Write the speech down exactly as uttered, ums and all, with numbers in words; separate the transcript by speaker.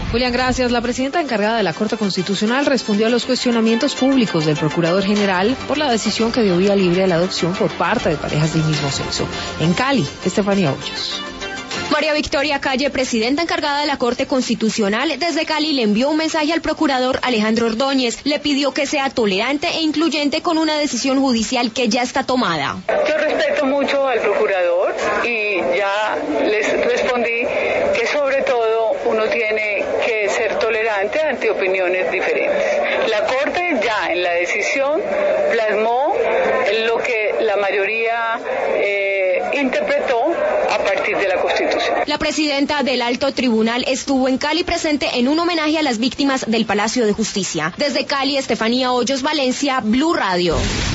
Speaker 1: Julián, gracias. La presidenta encargada de la Corte Constitucional respondió a los cuestionamientos públicos del Procurador General por la decisión que dio vía libre a la adopción por parte de parejas del mismo sexo. En Cali, Estefanía Hoyos.
Speaker 2: María Victoria Calle, presidenta encargada de la Corte Constitucional, desde Cali le envió un mensaje al procurador Alejandro Ordóñez. Le pidió que sea tolerante e incluyente con una decisión judicial que ya está tomada.
Speaker 3: Yo respeto mucho al procurador y ya les respondí que sobre todo uno tiene que ser tolerante ante opiniones diferentes. La Corte ya en la decisión plasmó lo que la mayoría eh, interpretó a partir de la Constitución.
Speaker 2: La presidenta del Alto Tribunal estuvo en Cali presente en un homenaje a las víctimas del Palacio de Justicia. Desde Cali, Estefanía Hoyos, Valencia, Blue Radio.